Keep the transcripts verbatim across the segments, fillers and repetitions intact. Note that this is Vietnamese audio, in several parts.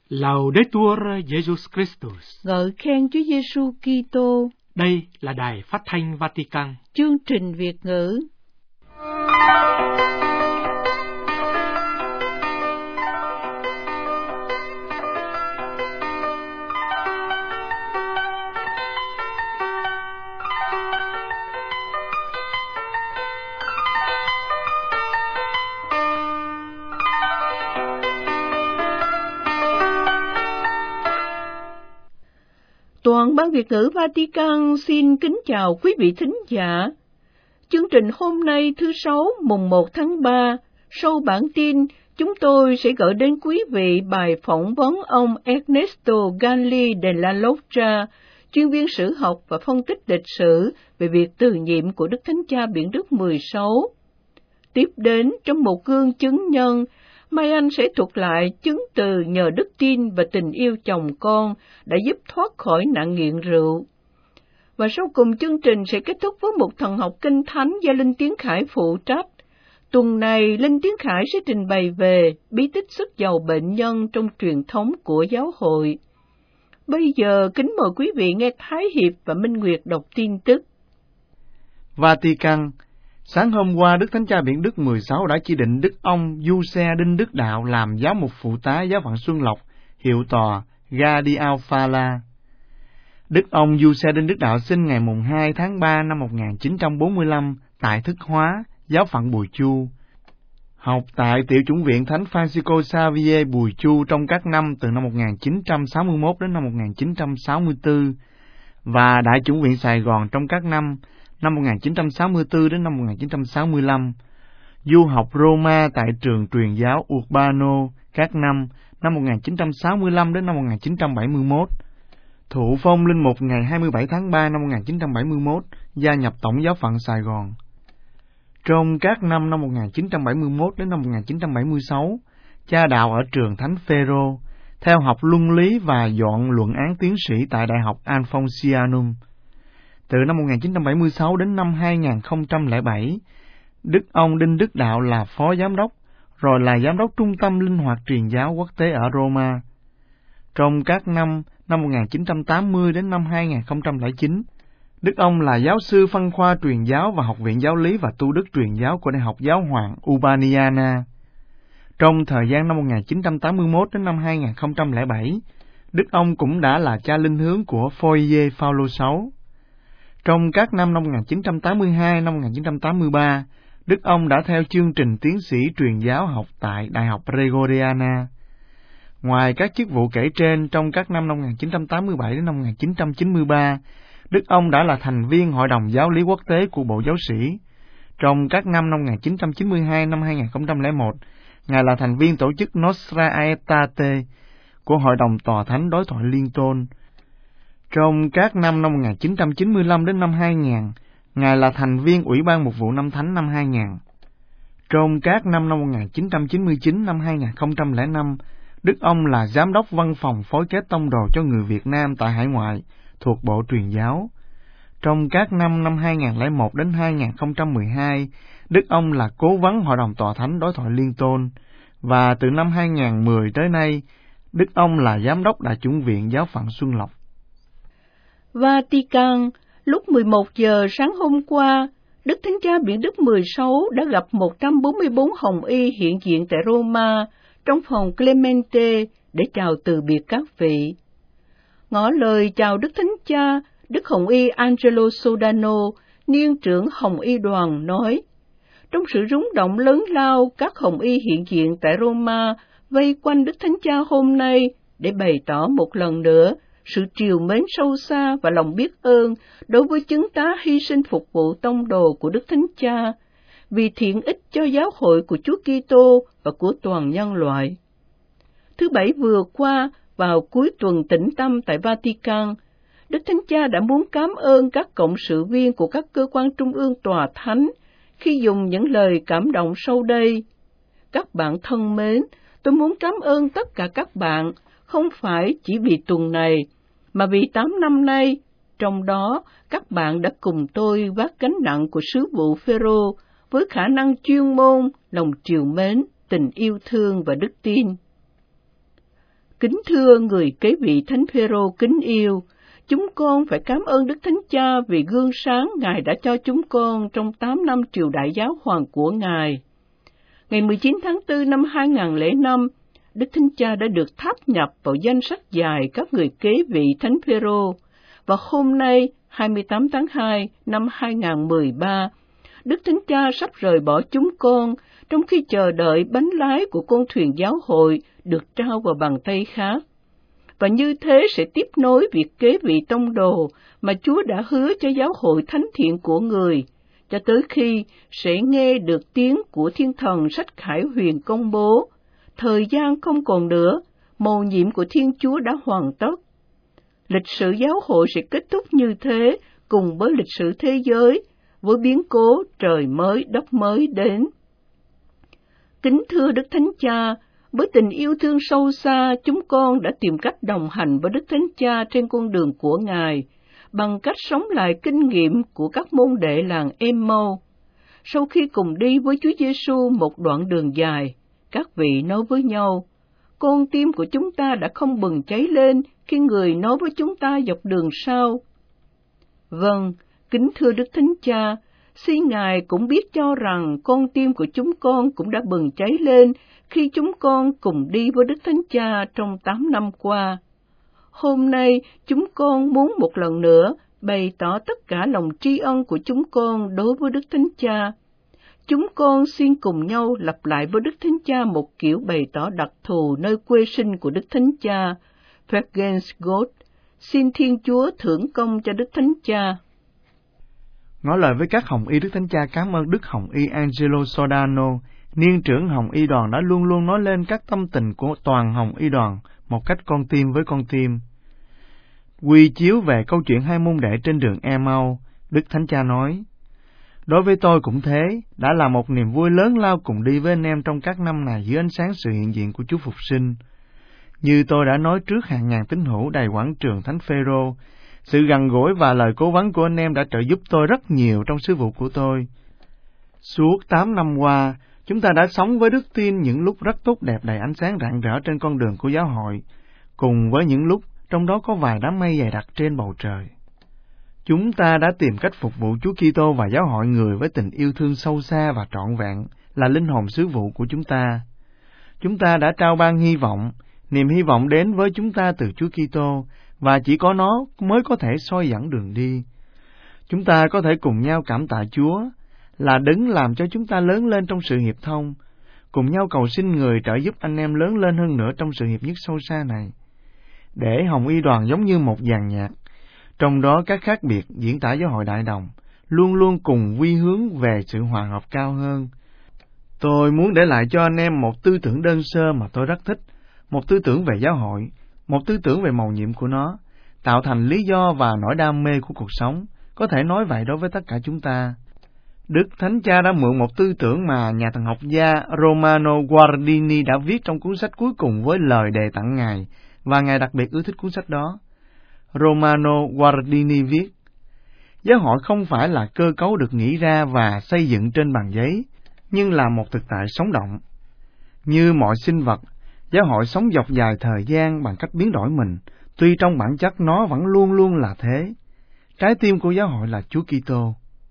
Laudetur Jesus Christus. Ngợi khen Chúa Giêsu Kitô. Đây là Đài Phát thanh Vatican. Chương trình Việt ngữ. Toàn ban Việt ngữ Vatican xin kính chào quý vị thính giả. Chương trình hôm nay thứ Sáu mùng một tháng ba, sau bản tin, chúng tôi sẽ gửi đến quý vị bài phỏng vấn ông Ernesto Galli de la Loggia, chuyên viên sử học và phân tích lịch sử về việc từ nhiệm của Đức Thánh Cha Biển Đức mười sáu. Tiếp đến, trong một gương chứng nhân, Mai Anh sẽ thuật lại chứng từ nhờ đức tin và tình yêu chồng con đã giúp thoát khỏi nạn nghiện rượu. Và sau cùng chương trình sẽ kết thúc với một thần học kinh thánh do Linh Tiến Khải phụ trách. Tuần này, Linh Tiến Khải sẽ trình bày về bí tích sức giàu bệnh nhân trong truyền thống của giáo hội. Bây giờ, kính mời quý vị nghe Thái Hiệp và Minh Nguyệt đọc tin tức. Vatican. Sáng hôm qua, Đức Thánh Cha Biển Đức mười sáu đã chỉ định Đức ông Giuse Đinh Đức Đạo làm giám mục phụ tá giáo phận Xuân Lộc, hiệu tòa Gadialfala. Đức ông Giuse Đinh Đức Đạo sinh ngày mùng hai tháng ba năm một nghìn chín trăm bốn mươi lăm tại Thức Hóa, giáo phận Bùi Chu. Học tại Tiểu chủng viện Thánh Francisco Xavier Bùi Chu trong các năm từ năm một nghìn chín trăm sáu mươi mốt đến năm một nghìn chín trăm sáu mươi tư và Đại chủng viện Sài Gòn trong các năm năm một nghìn chín trăm sáu mươi tư đến năm một nghìn chín trăm sáu mươi lăm, du học Roma tại trường truyền giáo Urbano các năm năm một nghìn chín trăm sáu mươi lăm đến năm một nghìn chín trăm bảy mươi mốt, thụ phong linh mục ngày hai mươi bảy tháng ba năm một nghìn chín trăm bảy mươi mốt, gia nhập Tổng giáo phận Sài Gòn. Trong các năm năm một nghìn chín trăm bảy mươi mốt đến năm một nghìn chín trăm bảy mươi sáu, cha đạo ở trường Thánh Phêrô, theo học luân lý và dọn luận án tiến sĩ tại Đại học Alfonsianum. Từ năm một nghìn chín trăm bảy mươi sáu đến năm hai nghìn không trăm lẻ bảy, Đức ông Đinh Đức Đạo là phó giám đốc, rồi là giám đốc Trung tâm Linh hoạt Truyền giáo Quốc tế ở Roma. Trong các năm năm một nghìn chín trăm tám mươi đến năm hai nghìn không trăm lẻ chín, Đức ông là giáo sư phân khoa truyền giáo và Học viện Giáo lý và Tu đức Truyền giáo của Đại học Giáo hoàng Urbaniana. Trong thời gian năm một nghìn chín trăm tám mươi mốt đến năm hai nghìn không trăm lẻ bảy, Đức ông cũng đã là cha linh hướng của Foyer Phaolô sáu. Trong các năm năm một nghìn chín trăm tám mươi hai đến năm một nghìn chín trăm tám mươi ba, Đức ông đã theo chương trình tiến sĩ truyền giáo học tại Đại học Gregoriana. Ngoài các chức vụ kể trên, trong các năm năm một nghìn chín trăm tám mươi bảy đến năm một nghìn chín trăm chín mươi ba, Đức ông đã là thành viên Hội đồng Giáo lý Quốc tế của Bộ Giáo sĩ. Trong các năm năm một nghìn chín trăm chín mươi hai đến năm hai nghìn không trăm lẻ một, Ngài là thành viên tổ chức Nostra Aetate của Hội đồng Tòa Thánh Đối thoại Liên tôn. Trong các năm năm một nghìn chín trăm chín mươi lăm đến năm hai nghìn, Ngài là thành viên Ủy ban Mục vụ Năm Thánh năm hai nghìn. Trong các năm năm một nghìn chín trăm chín mươi chín đến năm hai nghìn không trăm lẻ năm, Đức ông là Giám đốc Văn phòng Phối kết Tông đồ cho người Việt Nam tại hải ngoại, thuộc Bộ Truyền giáo. Trong các năm năm hai nghìn lẻ một đến hai nghìn không trăm mười hai, Đức ông là Cố vấn Hội đồng Tòa Thánh Đối thoại Liên tôn, và từ năm hai nghìn mười tới nay, Đức ông là Giám đốc Đại chủng viện Giáo phận Xuân Lộc. Vatican. Lúc mười một giờ sáng hôm qua, Đức Thánh Cha Biển Đức mười sáu đã gặp một trăm bốn mươi bốn hồng y hiện diện tại Roma trong phòng Clemente để chào từ biệt các vị. Ngỏ lời chào Đức Thánh Cha, Đức Hồng y Angelo Sodano, niên trưởng Hồng y đoàn nói: trong sự rúng động lớn lao, các hồng y hiện diện tại Roma vây quanh Đức Thánh Cha hôm nay để bày tỏ một lần nữa sự trìu mến sâu xa và lòng biết ơn đối với chứng tá hy sinh phục vụ tông đồ của Đức Thánh Cha, vì thiện ích cho giáo hội của Chúa Kitô và của toàn nhân loại. Thứ Bảy vừa qua, vào cuối tuần tĩnh tâm tại Vatican, Đức Thánh Cha đã muốn cảm ơn các cộng sự viên của các cơ quan trung ương tòa thánh khi dùng những lời cảm động sau đây: các bạn thân mến, tôi muốn cảm ơn tất cả các bạn, không phải chỉ vì tuần này, mà vì tám năm nay, trong đó các bạn đã cùng tôi vác gánh nặng của sứ vụ Phêrô với khả năng chuyên môn, lòng trìu mến, tình yêu thương và đức tin. Kính thưa người kế vị Thánh Phêrô kính yêu, chúng con phải cảm ơn Đức Thánh Cha vì gương sáng Ngài đã cho chúng con trong tám năm triều đại giáo hoàng của Ngài. Ngày mười chín tháng tư năm hai nghìn lẻ năm, Đức Thánh Cha đã được tháp nhập vào danh sách dài các người kế vị Thánh Phêrô, và hôm nay, hai mươi tám tháng hai năm hai nghìn mười ba, Đức Thánh Cha sắp rời bỏ chúng con, trong khi chờ đợi bánh lái của con thuyền giáo hội được trao vào bàn tay khác. Và như thế sẽ tiếp nối việc kế vị tông đồ mà Chúa đã hứa cho giáo hội thánh thiện của người, cho tới khi sẽ nghe được tiếng của thiên thần sách Khải Huyền công bố, thời gian không còn nữa, mầu nhiệm của Thiên Chúa đã hoàn tất. Lịch sử giáo hội sẽ kết thúc như thế cùng với lịch sử thế giới, với biến cố trời mới đất mới đến. Kính thưa Đức Thánh Cha, với tình yêu thương sâu xa, chúng con đã tìm cách đồng hành với Đức Thánh Cha trên con đường của Ngài, bằng cách sống lại kinh nghiệm của các môn đệ làng Em-mau. Sau khi cùng đi với Chúa Giêsu một đoạn đường dài, các vị nói với nhau, con tim của chúng ta đã không bừng cháy lên khi người nói với chúng ta dọc đường sao? Vâng, kính thưa Đức Thánh Cha, xin Ngài cũng biết cho rằng con tim của chúng con cũng đã bừng cháy lên khi chúng con cùng đi với Đức Thánh Cha trong tám năm qua. Hôm nay, chúng con muốn một lần nữa bày tỏ tất cả lòng tri ân của chúng con đối với Đức Thánh Cha. Chúng con xin cùng nhau lặp lại với Đức Thánh Cha một kiểu bày tỏ đặc thù nơi quê sinh của Đức Thánh Cha, Vergens Gott. Xin Thiên Chúa thưởng công cho Đức Thánh Cha. Ngỏ lời với các hồng y, Đức Thánh Cha cảm ơn Đức Hồng y Angelo Sodano, niên trưởng Hồng y đoàn đã luôn luôn nói lên các tâm tình của toàn Hồng y đoàn một cách con tim với con tim. Quy chiếu về câu chuyện hai môn đệ trên đường Em-mau, Đức Thánh Cha nói, đối với tôi cũng thế, đã là một niềm vui lớn lao cùng đi với anh em trong các năm này dưới ánh sáng sự hiện diện của Chúa Phục Sinh. Như tôi đã nói trước hàng ngàn tín hữu đầy quảng trường Thánh Phêrô, sự gần gũi và lời cố vấn của anh em đã trợ giúp tôi rất nhiều trong sứ vụ của tôi. Suốt tám năm qua, chúng ta đã sống với đức tin những lúc rất tốt đẹp đầy ánh sáng rạng rỡ trên con đường của giáo hội, cùng với những lúc trong đó có vài đám mây dày đặc trên bầu trời. Chúng ta đã tìm cách phục vụ Chúa Kitô và giáo hội người với tình yêu thương sâu xa và trọn vẹn là linh hồn sứ vụ của chúng ta. Chúng ta đã trao ban hy vọng, niềm hy vọng đến với chúng ta từ Chúa Kitô, và chỉ có nó mới có thể soi dẫn đường đi. Chúng ta có thể cùng nhau cảm tạ Chúa, là đấng làm cho chúng ta lớn lên trong sự hiệp thông, cùng nhau cầu xin người trợ giúp anh em lớn lên hơn nữa trong sự hiệp nhất sâu xa này. Để Hồng y đoàn giống như một dàn nhạc, trong đó các khác biệt diễn tả giáo hội đại đồng, luôn luôn cùng quy hướng về sự hòa hợp cao hơn. Tôi muốn để lại cho anh em một tư tưởng đơn sơ mà tôi rất thích, một tư tưởng về giáo hội, một tư tưởng về mầu nhiệm của nó, tạo thành lý do và nỗi đam mê của cuộc sống, có thể nói vậy đối với tất cả chúng ta. Đức Thánh Cha đã mượn một tư tưởng mà nhà thần học gia Romano Guardini đã viết trong cuốn sách cuối cùng với lời đề tặng Ngài, và Ngài đặc biệt ưa thích cuốn sách đó. Romano Guardini viết, giáo hội không phải là cơ cấu được nghĩ ra và xây dựng trên bàn giấy, nhưng là một thực tại sống động. Như mọi sinh vật, giáo hội sống dọc dài thời gian bằng cách biến đổi mình, tuy trong bản chất nó vẫn luôn luôn là thế. Trái tim của giáo hội là Chúa Kitô.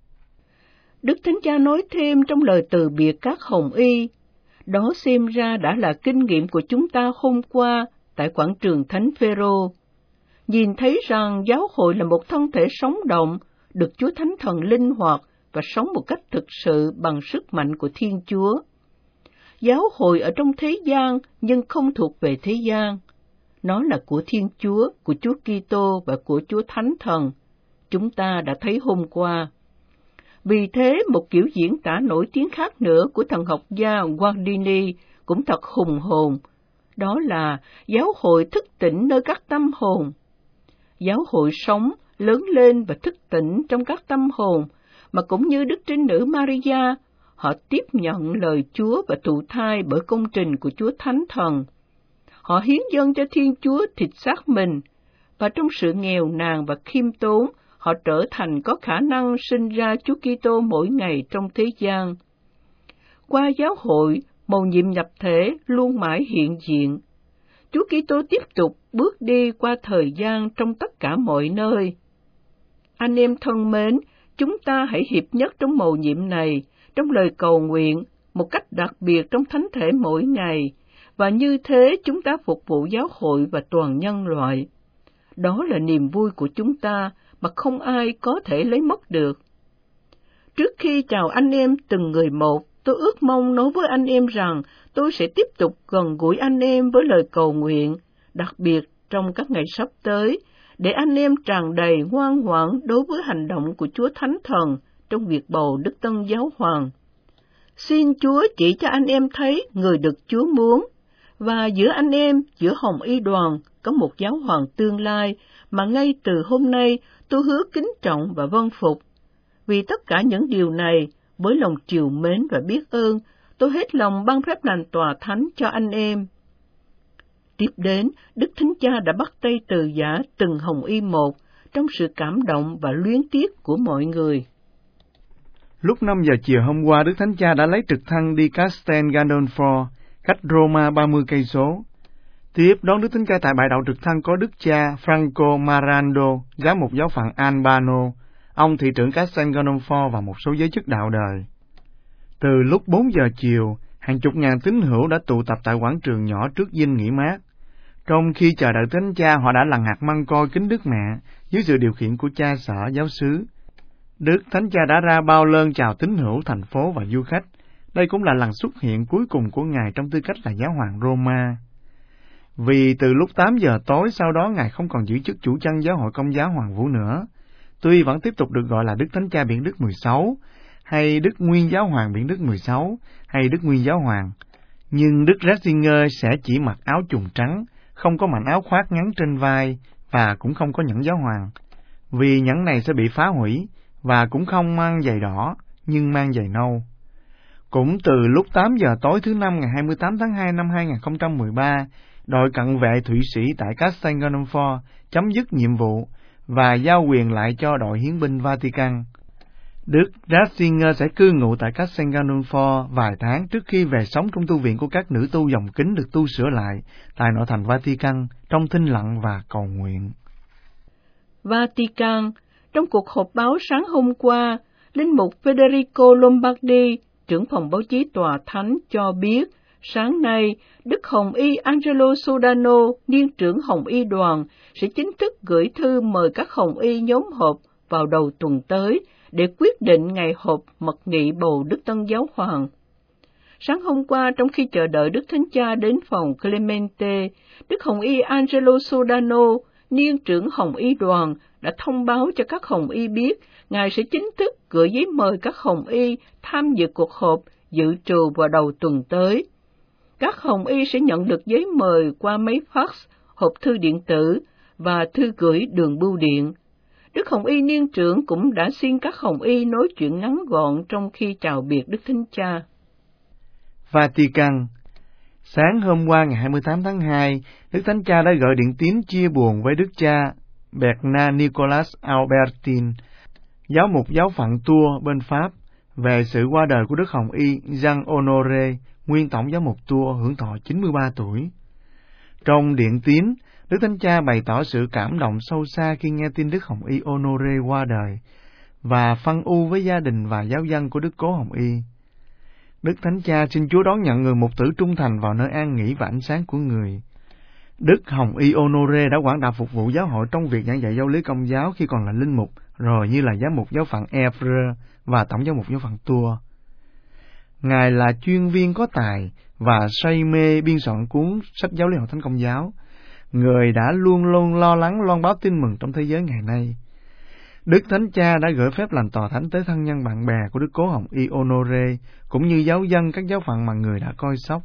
Đức Thánh Cha nói thêm trong lời từ biệt các hồng y, đó xem ra đã là kinh nghiệm của chúng ta hôm qua tại quảng trường Thánh Phêrô. Nhìn thấy rằng giáo hội là một thân thể sống động, được Chúa Thánh Thần linh hoạt và sống một cách thực sự bằng sức mạnh của Thiên Chúa. Giáo hội ở trong thế gian nhưng không thuộc về thế gian. Nó là của Thiên Chúa, của Chúa Kitô và của Chúa Thánh Thần. Chúng ta đã thấy hôm qua. Vì thế, một kiểu diễn tả nổi tiếng khác nữa của thần học gia Guardini cũng thật hùng hồn. Đó là giáo hội thức tỉnh nơi các tâm hồn. Giáo hội sống, lớn lên và thức tỉnh trong các tâm hồn, mà cũng như Đức Trinh Nữ Maria, họ tiếp nhận lời Chúa và thụ thai bởi công trình của Chúa Thánh Thần. Họ hiến dâng cho Thiên Chúa thịt xác mình, và trong sự nghèo nàn và khiêm tốn, họ trở thành có khả năng sinh ra Chúa Kitô mỗi ngày trong thế gian. Qua giáo hội, mầu nhiệm nhập thể luôn mãi hiện diện. Chúa Kitô tiếp tục bước đi qua thời gian trong tất cả mọi nơi. Anh em thân mến, chúng ta hãy hiệp nhất trong mầu nhiệm này, trong lời cầu nguyện, một cách đặc biệt trong thánh thể mỗi ngày, và như thế chúng ta phục vụ giáo hội và toàn nhân loại. Đó là niềm vui của chúng ta mà không ai có thể lấy mất được. Trước khi chào anh em từng người một, tôi ước mong nói với anh em rằng tôi sẽ tiếp tục gần gũi anh em với lời cầu nguyện, đặc biệt trong các ngày sắp tới, để anh em tràn đầy ngoan ngoãn đối với hành động của Chúa Thánh Thần trong việc bầu Đức Tân Giáo Hoàng. Xin Chúa chỉ cho anh em thấy người được Chúa muốn, và giữa anh em, giữa Hồng Y đoàn, có một giáo hoàng tương lai mà ngay từ hôm nay tôi hứa kính trọng và vâng phục. Vì tất cả những điều này, với lòng trìu mến và biết ơn, tôi hết lòng ban phép lành tòa thánh cho anh em. Tiếp đến, Đức Thánh Cha đã bắt tay từ giả từng Hồng Y một trong sự cảm động và luyến tiếc của mọi người. Lúc năm giờ chiều hôm qua, Đức Thánh Cha đã lấy trực thăng đi Castel Gandolfo, cách Roma ba mươi cây số. Tiếp đón Đức Thánh Cha tại bãi đậu trực thăng có Đức cha Franco Marando, giám mục giáo phận Albano, ông thị trưởng Castel Gandolfo và một số giới chức đạo đời. Từ lúc bốn giờ chiều, hàng chục ngàn tín hữu đã tụ tập tại quảng trường nhỏ trước dinh nghỉ mát. Trong khi chờ đợi Thánh Cha, họ đã lằn hạt măng coi kính Đức Mẹ dưới sự điều khiển của cha sở giáo xứ. Đức Thánh Cha đã ra bao lơn chào tín hữu thành phố và du khách. Đây cũng là lần xuất hiện cuối cùng của Ngài trong tư cách là giáo hoàng Roma. Vì từ lúc tám giờ tối sau đó Ngài không còn giữ chức chủ chăn giáo hội Công giáo Hoàng Vũ nữa. Tuy vẫn tiếp tục được gọi là Đức Thánh Cha Biển Đức mười sáu, hay Đức Nguyên Giáo Hoàng Biển Đức mười sáu, hay Đức Nguyên Giáo Hoàng, nhưng Đức Ratzinger sẽ chỉ mặc áo trùng trắng, không có mảnh áo khoác ngắn trên vai và cũng không có nhẫn giáo hoàng, vì nhẫn này sẽ bị phá hủy, và cũng không mang giày đỏ, nhưng mang giày nâu. Cũng từ lúc tám giờ tối thứ Năm ngày hai mươi tám tháng hai năm hai nghìn không trăm mười ba, đội cận vệ Thụy Sĩ tại Castel Gandolfo chấm dứt nhiệm vụ và giao quyền lại cho đội hiến binh Vatican. Đức Ratzinger sẽ cư ngụ tại Castel Gandolfo vài tháng trước khi về sống trong tu viện của các nữ tu dòng kính được tu sửa lại tại nội thành Vatican trong thinh lặng và cầu nguyện. Vatican. Trong cuộc họp báo sáng hôm qua, Linh mục Federico Lombardi, trưởng phòng báo chí tòa thánh cho biết, sáng nay, Đức Hồng Y Angelo Sodano, niên trưởng Hồng Y đoàn, sẽ chính thức gửi thư mời các Hồng Y nhóm họp vào đầu tuần tới để quyết định ngày họp mật nghị bầu Đức Tân Giáo Hoàng. Sáng hôm qua, trong khi chờ đợi Đức Thánh Cha đến phòng Clemente, Đức Hồng Y Angelo Sodano, niên trưởng Hồng Y đoàn, đã thông báo cho các Hồng Y biết Ngài sẽ chính thức gửi giấy mời các Hồng Y tham dự cuộc họp dự trù vào đầu tuần tới. Các Hồng Y sẽ nhận được giấy mời qua máy fax, hộp thư điện tử và thư gửi đường bưu điện. Đức Hồng Y niên trưởng cũng đã xin các Hồng Y nói chuyện ngắn gọn trong khi chào biệt Đức Thánh Cha. Vatican. Sáng hôm qua ngày hai mươi tám tháng hai, Đức Thánh Cha đã gửi điện tín chia buồn với Đức cha Bernard Nicolas Albertin, giáo mục giáo phận Tours bên Pháp, về sự qua đời của Đức Hồng Y Jean Honoré, nguyên tổng giáo mục Tours, hưởng thọ chín mươi ba tuổi. Trong điện tín, Đức Thánh Cha bày tỏ sự cảm động sâu xa khi nghe tin Đức Hồng Y Honoré qua đời, và phân ưu với gia đình và giáo dân của Đức Cố Hồng Y. Đức Thánh Cha xin Chúa đón nhận người mục tử trung thành vào nơi an nghỉ và ánh sáng của người. Đức Hồng Y Honoré đã quảng đạo phục vụ giáo hội trong việc giảng dạy giáo lý Công giáo khi còn là linh mục, rồi như là giám mục giáo phận Évreux và tổng giáo mục giáo phận Tours. Ngài là chuyên viên có tài và say mê biên soạn cuốn sách giáo lý Hội Thánh Công giáo. Người đã luôn luôn lo lắng loan báo tin mừng trong thế giới ngày nay. Đức Thánh Cha đã gửi phép lành tòa thánh tới thân nhân bạn bè của Đức Cố Hồng Y Honoré, cũng như giáo dân các giáo phận mà người đã coi sóc.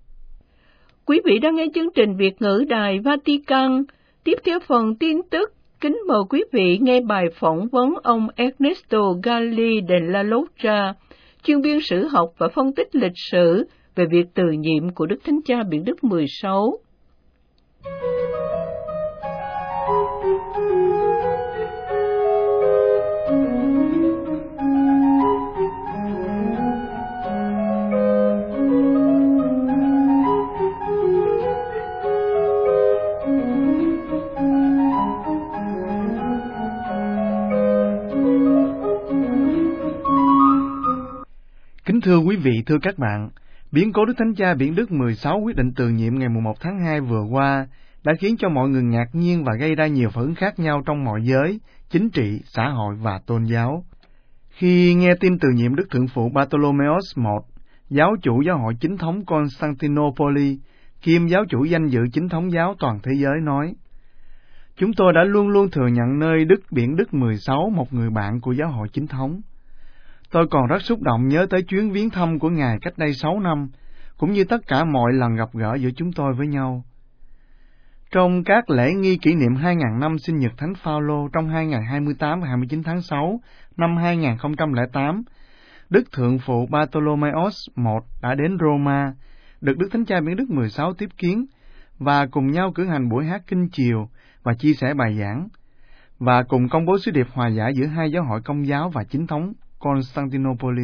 Quý vị đang nghe chương trình Việt ngữ Đài Vatican. Tiếp theo phần tin tức, kính mời quý vị nghe bài phỏng vấn ông Ernesto Galli de la Loggia, chuyên viên sử học và phân tích lịch sử về việc từ nhiệm của Đức Thánh Cha Biển Đức mười sáu. thưa quý vị, thưa các bạn, biến cố Đức Thánh Cha Biển Đức mười sáu quyết định từ nhiệm ngày mùng một tháng hai vừa qua đã khiến cho mọi người ngạc nhiên và gây ra nhiều phản ứng khác nhau trong mọi giới, chính trị, xã hội và tôn giáo. Khi nghe tin từ nhiệm Đức Thượng phụ Bartholomeos đệ nhị, giáo chủ giáo hội chính thống Constantinople, kiêm giáo chủ danh dự chính thống giáo toàn thế giới nói: Chúng tôi đã luôn luôn thừa nhận nơi Đức Biển Đức mười sáu một người bạn của giáo hội chính thống. Tôi còn rất xúc động nhớ tới chuyến viếng thăm của Ngài cách đây sáu năm, cũng như tất cả mọi lần gặp gỡ giữa chúng tôi với nhau. Trong các lễ nghi kỷ niệm hai nghìn năm sinh nhật Thánh Phaolô trong hai ngày hai mươi tám và hai mươi chín tháng sáu năm hai nghìn không trăm lẻ tám, Đức Thượng phụ Bartholomeos đệ nhị đã đến Roma, được Đức Thánh Cha Biển Đức mười sáu tiếp kiến, và cùng nhau cử hành buổi hát kinh chiều và chia sẻ bài giảng, và cùng công bố sứ điệp hòa giải giữa hai giáo hội công giáo và chính thống Constantinople.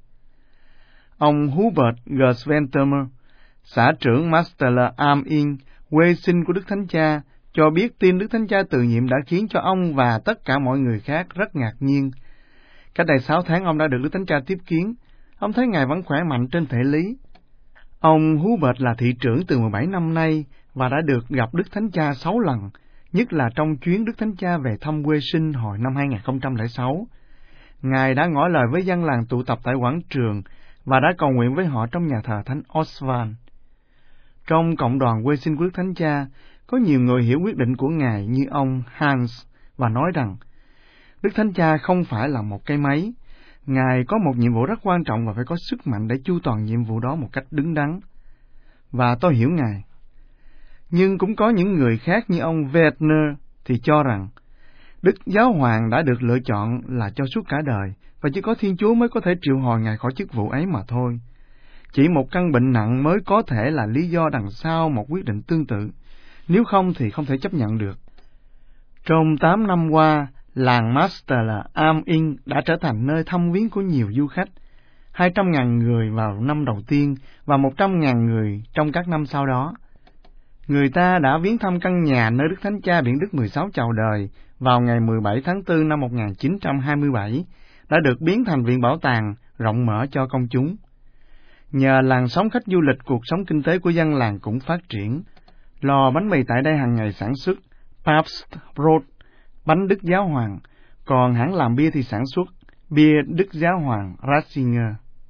Ông Hubert Gersventermer, xã trưởng Master Am In, quê sinh của Đức Thánh Cha, cho biết tin Đức Thánh Cha từ nhiệm đã khiến cho ông và tất cả mọi người khác rất ngạc nhiên. Cách đây sáu tháng ông đã được Đức Thánh Cha tiếp kiến. Ông thấy Ngài vẫn khỏe mạnh trên thể lý. Ông Hubert là thị trưởng từ mười bảy năm nay và đã được gặp Đức Thánh Cha sáu lần, nhất là trong chuyến Đức Thánh Cha về thăm quê sinh hồi năm hai nghìn không trăm lẻ sáu. Ngài đã ngỏ lời với dân làng tụ tập tại quảng trường và đã cầu nguyện với họ trong nhà thờ Thánh Oswald. Trong cộng đoàn quê sinh của Đức Thánh Cha, có nhiều người hiểu quyết định của Ngài như ông Hans và nói rằng Đức Thánh Cha không phải là một cái máy. Ngài có một nhiệm vụ rất quan trọng và phải có sức mạnh để chu toàn nhiệm vụ đó một cách đứng đắn. Và tôi hiểu Ngài. Nhưng cũng có những người khác như ông Werner thì cho rằng Đức Giáo Hoàng đã được lựa chọn là cho suốt cả đời, và chỉ có Thiên Chúa mới có thể triệu hồi Ngài khỏi chức vụ ấy mà thôi. Chỉ một căn bệnh nặng mới có thể là lý do đằng sau một quyết định tương tự, nếu không thì không thể chấp nhận được. Trong tám năm qua, làng Master là Am In đã trở thành nơi thăm viếng của nhiều du khách, hai trăm nghìn người vào năm đầu tiên và một trăm nghìn người trong các năm sau đó. Người ta đã viếng thăm căn nhà nơi Đức Thánh Cha Biển Đức mười sáu chào đời vào ngày mười bảy tháng tư năm một nghìn chín trăm hai mươi bảy, đã được biến thành viện bảo tàng rộng mở cho công chúng. Nhờ làn sóng khách du lịch, cuộc sống kinh tế của dân làng cũng phát triển. Lò bánh mì tại đây hàng ngày sản xuất Papstbrot, bánh Đức Giáo Hoàng, còn hãng làm bia thì sản xuất bia Đức Giáo Hoàng Ratzinger.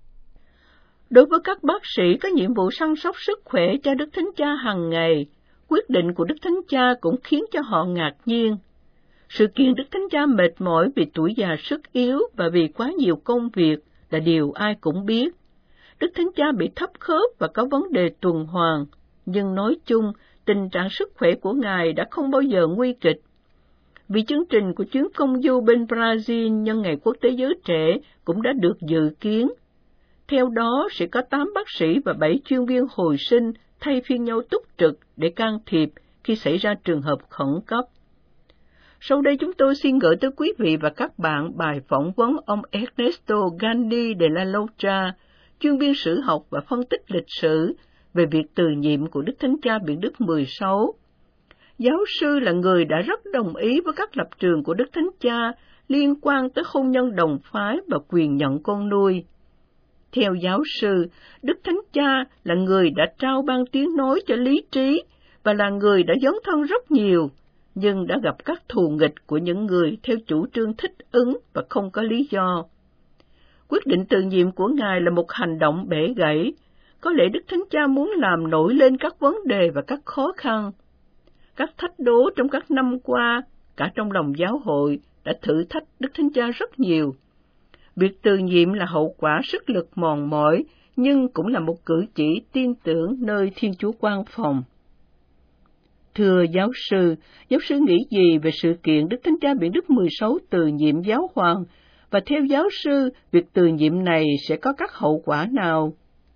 Đối với các bác sĩ có nhiệm vụ săn sóc sức khỏe cho Đức Thánh Cha hàng ngày, quyết định của Đức Thánh Cha cũng khiến cho họ ngạc nhiên. Sự kiện Đức Thánh Cha mệt mỏi vì tuổi già sức yếu và vì quá nhiều công việc là điều ai cũng biết. Đức Thánh Cha bị thấp khớp và có vấn đề tuần hoàn, nhưng nói chung, tình trạng sức khỏe của Ngài đã không bao giờ nguy kịch. Vì chương trình của chuyến công du bên Brazil nhân ngày Quốc tế giới trẻ cũng đã được dự kiến. Theo đó, sẽ có tám bác sĩ và bảy chuyên viên hồi sinh thay phiên nhau túc trực để can thiệp khi xảy ra trường hợp khẩn cấp. Sau đây chúng tôi xin gửi tới quý vị và các bạn bài phỏng vấn ông Ernesto Gandhi de la Locha, chuyên viên sử học và phân tích lịch sử về việc từ nhiệm của Đức Thánh Cha Biển Đức mười sáu. Giáo sư là người đã rất đồng ý với các lập trường của Đức Thánh Cha liên quan tới hôn nhân đồng phái và quyền nhận con nuôi. Theo giáo sư, Đức Thánh Cha là người đã trao ban tiếng nói cho lý trí và là người đã dấn thân rất nhiều, nhưng đã gặp các thù nghịch của những người theo chủ trương thích ứng và không có lý do. Quyết định từ nhiệm của Ngài là một hành động bẻ gãy. Có lẽ Đức Thánh Cha muốn làm nổi lên các vấn đề và các khó khăn. Các thách đố trong các năm qua, cả trong lòng giáo hội, đã thử thách Đức Thánh Cha rất nhiều. Việc từ nhiệm là hậu quả sức lực mòn mỏi, nhưng cũng là một cử chỉ tin tưởng nơi Thiên Chúa quan phòng. Thưa giáo sư, giáo sư nghĩ gì về sự kiện Đức Thánh Cha Biển Đức mười sáu từ nhiệm giáo hoàng, và theo giáo sư, việc từ nhiệm này sẽ có các hậu quả nào?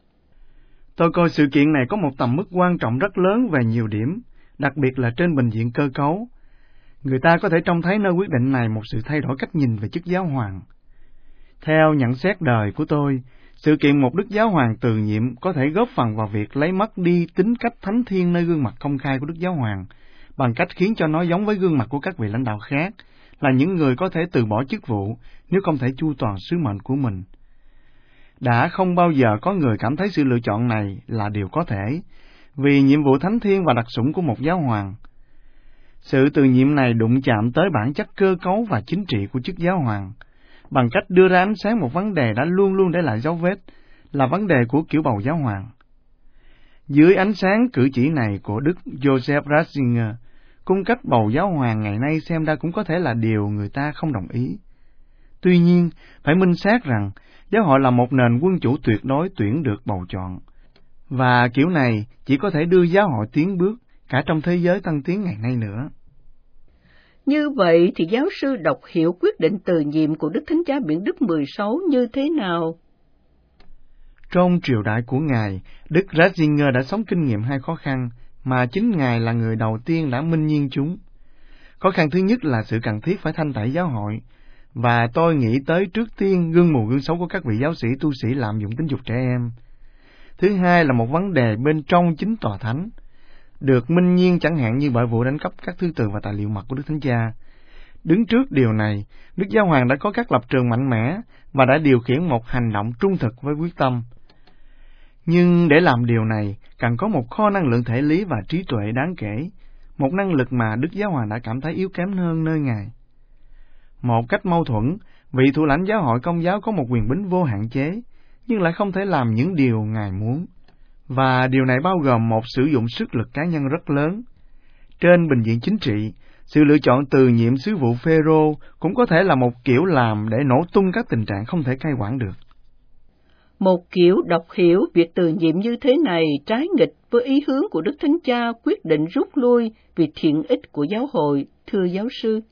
Tôi coi sự kiện này có một tầm mức quan trọng rất lớn về nhiều điểm, đặc biệt là trên bình diện cơ cấu. Người ta có thể trông thấy nơi quyết định này một sự thay đổi cách nhìn về chức giáo hoàng. Theo nhận xét đời của tôi, sự kiện một Đức Giáo Hoàng từ nhiệm có thể góp phần vào việc lấy mất đi tính cách thánh thiêng nơi gương mặt công khai của Đức Giáo Hoàng, bằng cách khiến cho nó giống với gương mặt của các vị lãnh đạo khác, là những người có thể từ bỏ chức vụ nếu không thể chu toàn sứ mệnh của mình. Đã không bao giờ có người cảm thấy sự lựa chọn này là điều có thể, vì nhiệm vụ thánh thiêng và đặc sủng của một giáo hoàng. Sự từ nhiệm này đụng chạm tới bản chất cơ cấu và chính trị của chức giáo hoàng, bằng cách đưa ra ánh sáng một vấn đề đã luôn luôn để lại dấu vết, là vấn đề của kiểu bầu giáo hoàng. Dưới ánh sáng cử chỉ này của Đức Joseph Ratzinger, cung cách bầu giáo hoàng ngày nay xem ra cũng có thể là điều người ta không đồng ý. Tuy nhiên, phải minh xác rằng giáo hội là một nền quân chủ tuyệt đối tuyển được bầu chọn, và kiểu này chỉ có thể đưa giáo hội tiến bước cả trong thế giới tân tiến ngày nay nữa. Như vậy thì giáo sư đọc hiểu quyết định từ nhiệm của Đức Thánh Cha Biển Đức mười sáu như thế nào? Trong triều đại của Ngài, Đức Ratzinger đã sống kinh nghiệm hai khó khăn mà chính Ngài là người đầu tiên đã minh nhiên chúng. Khó khăn thứ nhất là sự cần thiết phải thanh tẩy giáo hội, và tôi nghĩ tới trước tiên gương mù gương xấu của các vị giáo sĩ tu sĩ lạm dụng tính dục trẻ em. Thứ hai là một vấn đề bên trong chính tòa thánh, được minh nhiên chẳng hạn như bởi vụ đánh cắp các thư từ và tài liệu mật của Đức Thánh Cha. Đứng trước điều này, Đức Giáo Hoàng đã có các lập trường mạnh mẽ và đã điều khiển một hành động trung thực với quyết tâm. Nhưng để làm điều này, cần có một kho năng lượng thể lý và trí tuệ đáng kể, một năng lực mà Đức Giáo Hoàng đã cảm thấy yếu kém hơn nơi Ngài. Một cách mâu thuẫn, vị thủ lãnh giáo hội Công giáo có một quyền bính vô hạn chế, nhưng lại không thể làm những điều Ngài muốn. Và điều này bao gồm một sử dụng sức lực cá nhân rất lớn. Trên bình diện chính trị, sự lựa chọn từ nhiệm sứ vụ Phêrô cũng có thể là một kiểu làm để nổ tung các tình trạng không thể cai quản được. Một kiểu đọc hiểu việc từ nhiệm như thế này trái nghịch với ý hướng của Đức Thánh Cha quyết định rút lui vì thiện ích của giáo hội, thưa giáo sư.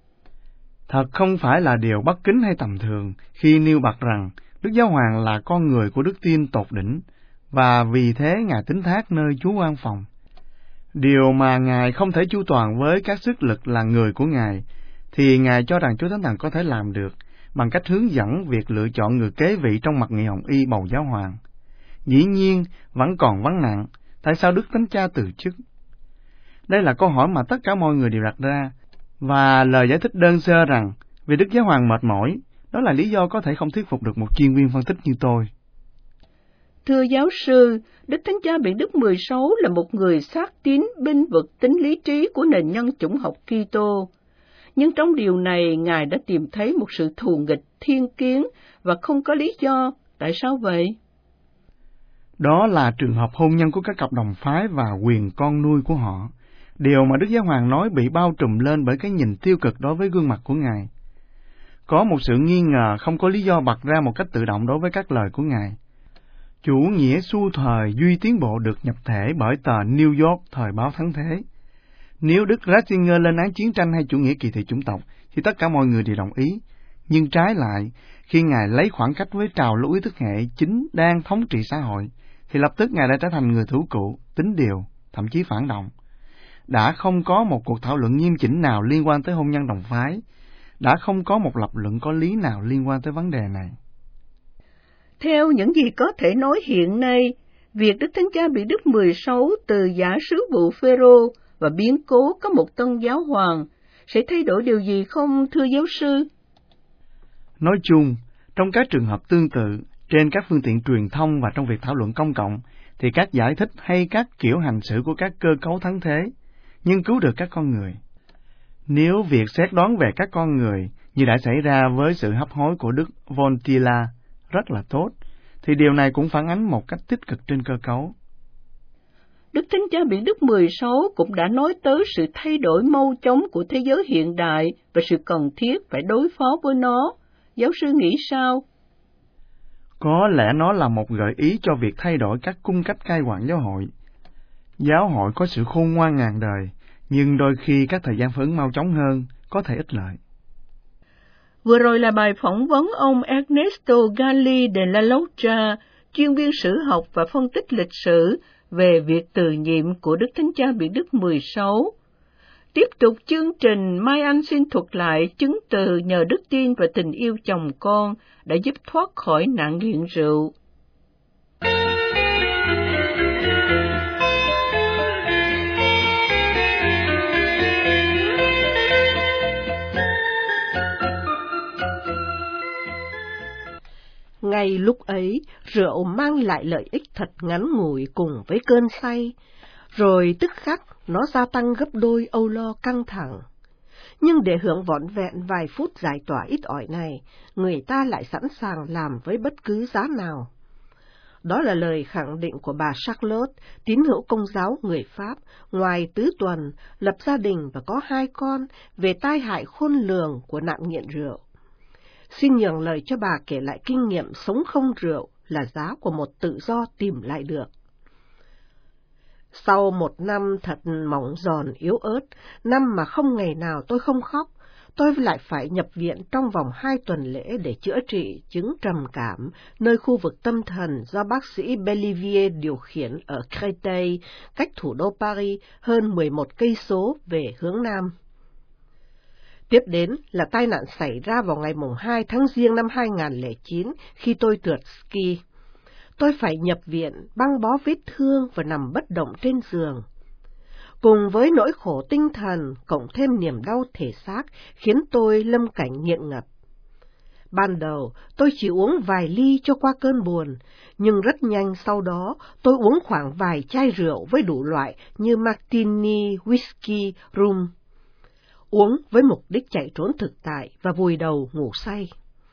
Thật không phải là điều bất kính hay tầm thường khi nêu bật rằng Đức Giáo Hoàng là con người của đức tin tột đỉnh, và vì thế Ngài tín thác nơi Chúa Quan Phòng. Điều mà Ngài không thể chu toàn với các sức lực là người của Ngài, thì Ngài cho rằng Chúa Thánh Thần có thể làm được bằng cách hướng dẫn việc lựa chọn người kế vị trong mật nghị hồng y bầu giáo hoàng. Dĩ nhiên, vẫn còn vấn nạn, tại sao Đức Thánh Cha từ chức? Đây là câu hỏi mà tất cả mọi người đều đặt ra, và lời giải thích đơn sơ rằng vì Đức Giáo Hoàng mệt mỏi, đó là lý do có thể không thuyết phục được một chuyên viên phân tích như tôi. Thưa giáo sư, Đức Thánh Cha Biển Đức mười sáu là một người xác tín bênh vực tính lý trí của nền nhân chủng học Kitô. Nhưng trong điều này, Ngài đã tìm thấy một sự thù nghịch thiên kiến và không có lý do. Tại sao vậy? Đó là trường hợp hôn nhân của các cặp đồng phái và quyền con nuôi của họ. Điều mà Đức Giáo Hoàng nói bị bao trùm lên bởi cái nhìn tiêu cực đối với gương mặt của Ngài. Có một sự nghi ngờ không có lý do bật ra một cách tự động đối với các lời của Ngài. Chủ nghĩa xu thời duy tiến bộ được nhập thể bởi tờ New York thời báo thắng thế. Nếu Đức Ratzinger lên án chiến tranh hay chủ nghĩa kỳ thị chủng tộc, thì tất cả mọi người đều đồng ý. Nhưng trái lại, khi Ngài lấy khoảng cách với trào lưu ý thức hệ chính đang thống trị xã hội, thì lập tức Ngài đã trở thành người thủ cụ, tín điều, thậm chí phản động. Đã không có một cuộc thảo luận nghiêm chỉnh nào liên quan tới hôn nhân đồng phái, đã không có một lập luận có lý nào liên quan tới vấn đề này. Theo những gì có thể nói hiện nay, việc Đức Thánh Cha Biển Đức mười sáu từ giả sứ vụ Phêrô và biến cố có một tân giáo hoàng sẽ thay đổi điều gì không, thưa giáo sư? Nói chung, trong các trường hợp tương tự, trên các phương tiện truyền thông và trong việc thảo luận công cộng, thì các giải thích hay các kiểu hành xử của các cơ cấu thắng thế, nhưng cứu được các con người. Nếu việc xét đoán về các con người, như đã xảy ra với sự hấp hối của Đức Vontila, rất là tốt, thì điều này cũng phản ánh một cách tích cực trên cơ cấu. Đức Thánh Cha Biển Đức mười sáu cũng đã nói tới sự thay đổi mau chóng của thế giới hiện đại và sự cần thiết phải đối phó với nó. Giáo sư nghĩ sao? Có lẽ nó là một gợi ý cho việc thay đổi các cung cách cai quản giáo hội. Giáo hội có sự khôn ngoan ngàn đời, nhưng đôi khi các thời gian phản ứng mau chóng hơn có thể ích lợi. Vừa rồi là bài phỏng vấn ông Ernesto Galli de la Loggia, chuyên viên sử học và phân tích lịch sử về việc từ nhiệm của Đức Thánh Cha Biển Đức mười sáu. Tiếp tục chương trình, Mai Anh xin thuật lại chứng từ nhờ đức tin và tình yêu chồng con đã giúp thoát khỏi nạn nghiện rượu. Ngày Ngay lúc ấy, rượu mang lại lợi ích thật ngắn ngủi cùng với cơn say, rồi tức khắc nó gia tăng gấp đôi âu lo căng thẳng. Nhưng để hưởng vỏn vẹn vài phút giải tỏa ít ỏi này, người ta lại sẵn sàng làm với bất cứ giá nào. Đó là lời khẳng định của bà Charlotte, tín hữu Công giáo người Pháp, ngoài tứ tuần, lập gia đình và có hai con, về tai hại khôn lường của nạn nghiện rượu. Xin nhường lời cho bà kể lại kinh nghiệm sống không rượu là giá của một tự do tìm lại được. Sau một năm thật mỏng giòn yếu ớt, năm mà không ngày nào tôi không khóc, tôi lại phải nhập viện trong vòng hai tuần lễ để chữa trị chứng trầm cảm nơi khu vực tâm thần do bác sĩ Bellivier điều khiển ở Créteil, cách thủ đô Paris hơn mười một cây số về hướng nam. Tiếp đến là tai nạn xảy ra vào ngày hai tháng Giêng năm hai nghìn không trăm lẻ chín khi tôi trượt ski. Tôi phải nhập viện, băng bó vết thương và nằm bất động trên giường. Cùng với nỗi khổ tinh thần, cộng thêm niềm đau thể xác, khiến tôi lâm cảnh nghiện ngập. Ban đầu, tôi chỉ uống vài ly cho qua cơn buồn, nhưng rất nhanh sau đó, tôi uống khoảng vài chai rượu với đủ loại như martini, whisky, rum. Uống với mục đích chạy trốn thực tại và vùi đầu ngủ say.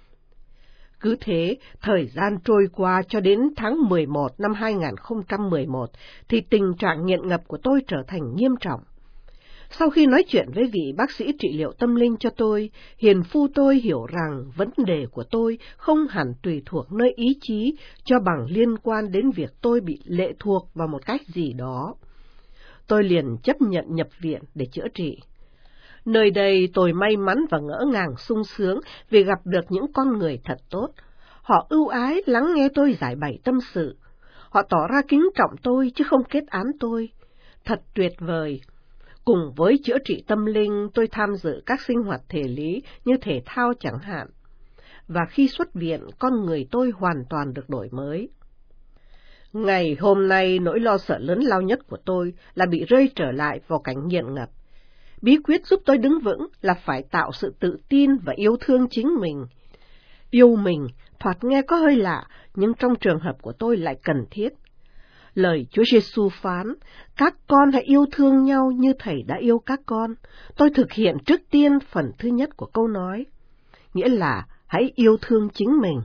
Cứ thế, thời gian trôi qua cho đến tháng mười một năm hai nghìn không trăm mười một, thì tình trạng nghiện ngập của tôi trở thành nghiêm trọng. Sau khi nói chuyện với vị bác sĩ trị liệu tâm linh cho tôi, hiền phu tôi hiểu rằng vấn đề của tôi không hẳn tùy thuộc nơi ý chí, cho bằng liên quan đến việc tôi bị lệ thuộc vào một cách gì đó. Tôi liền chấp nhận nhập viện để chữa trị. Nơi đây tôi may mắn và ngỡ ngàng sung sướng vì gặp được những con người thật tốt. Họ ưu ái lắng nghe tôi giải bày tâm sự. Họ tỏ ra kính trọng tôi chứ không kết án tôi. Thật tuyệt vời. Cùng với chữa trị tâm linh, tôi tham dự các sinh hoạt thể lý như thể thao chẳng hạn. Và khi xuất viện, con người tôi hoàn toàn được đổi mới. Ngày hôm nay, nỗi lo sợ lớn lao nhất của tôi là bị rơi trở lại vào cảnh nghiện ngập. Bí quyết giúp tôi đứng vững là phải tạo sự tự tin và yêu thương chính mình. Yêu mình, thoạt nghe có hơi lạ, nhưng trong trường hợp của tôi lại cần thiết. Lời Chúa Giêsu phán, các con hãy yêu thương nhau như Thầy đã yêu các con. Tôi thực hiện trước tiên phần thứ nhất của câu nói, nghĩa là hãy yêu thương chính mình.